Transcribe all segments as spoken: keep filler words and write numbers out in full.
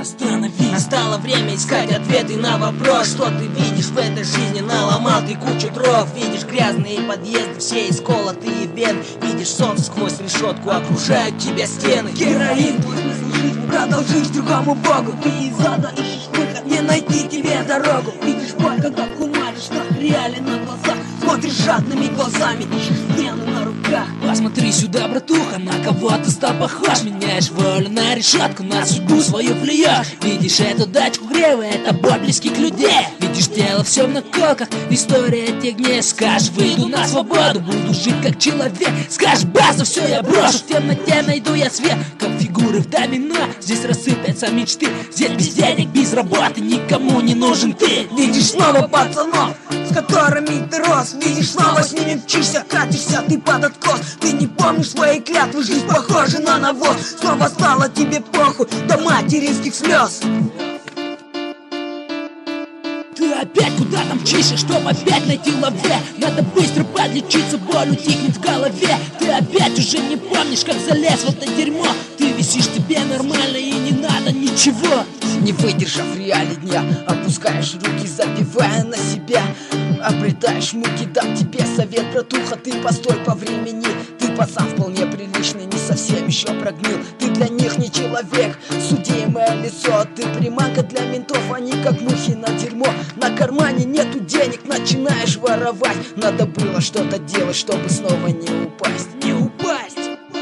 остановись. Настало время искать ответы на вопрос, что ты видишь в этой жизни. Наломал ты кучу дров, видишь грязные подъезды, все исколотые вены. Видишь солнце сквозь решетку, окружают тебя стены. Героин, твой смысл жизни, продолжишь другому богу. Ты из ада ищешь выход, не найти тебе дорогу. Видишь боль, когда кумаришь, страх реален на глазах. Смотришь жадными глазами, ищешь стены на руках. Посмотри сюда, братуха, на кого ты стал похож. Меняешь волю на решетку, на судьбу свою плюешь. Видишь эту дачку гревы, это боль близких людей. Видишь тело все в наколках, история тех дней. Скажешь, выйду на свободу, буду жить как человек. Скажешь, базу, все я брошу, в темноте найду я свет. Как фигуры в домино, здесь рассыпятся мечты. Здесь без денег, без работы, никому не нужен ты. Видишь снова пацанов, с которыми ты рос. Видишь, снова с ними мчишься, катишься ты под откос. Ты не помнишь свои клятвы, жизнь похожа на навоз. Снова стало тебе похуй до материнских слез. Ты опять куда-то мчишься, чтоб опять найти лаве. Надо быстро подлечиться, боль утихнет в голове. Ты опять уже не помнишь, как залез в это дерьмо. Ты висишь, тебе нормально и не надо ничего. Не выдержав реалий дня, опускаешь руки, забивая на себя. Обретаешь муки, дам тебе совет, братуха, ты постой по времени. Ты пацан вполне приличный, не совсем еще прогнил. Ты для них не человек, судимое лицо. Ты приманка для ментов, они как мухи на дерьмо. На кармане нету денег, начинаешь воровать. Надо было что-то делать, чтобы снова не упасть. Не упасть.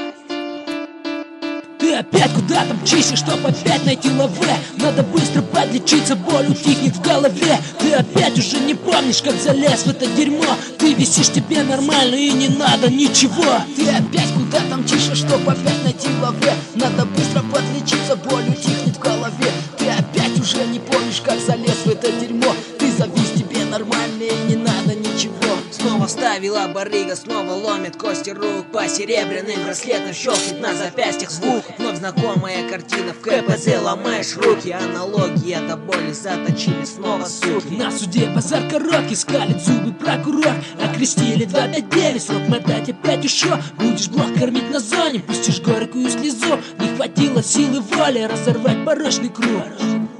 Ты опять куда-то мчишься, чтоб опять найти лаве. Надо быстро подлечиться, боль утихнет в голове. Ты опять уже не помнишь, как залез в это дерьмо. Ты висишь, тебе нормально и не надо ничего. Ты опять куда-то мчишься, чтоб опять найти лаве. Надо быстро подлечиться, боль утихнет в голове. Ты опять уже не помнишь, как залез в это дерьмо. Ты завис, тебе нормально и не надо ничего. Снова вставила барыга, снова ломит кости рук. По серебряным браслетам щелкнет на запястьях звук. Вновь знакомая картина, в ка пэ зэ ломаешь руки. Аналогии до боли заточили снова суки. На суде базар короткий, скалит зубы прокурор. Окрестили два пять девять, срок мотать опять еще. Будешь блох кормить на зоне, пустишь горькую слезу. Не хватило силы воли разорвать порочный круг.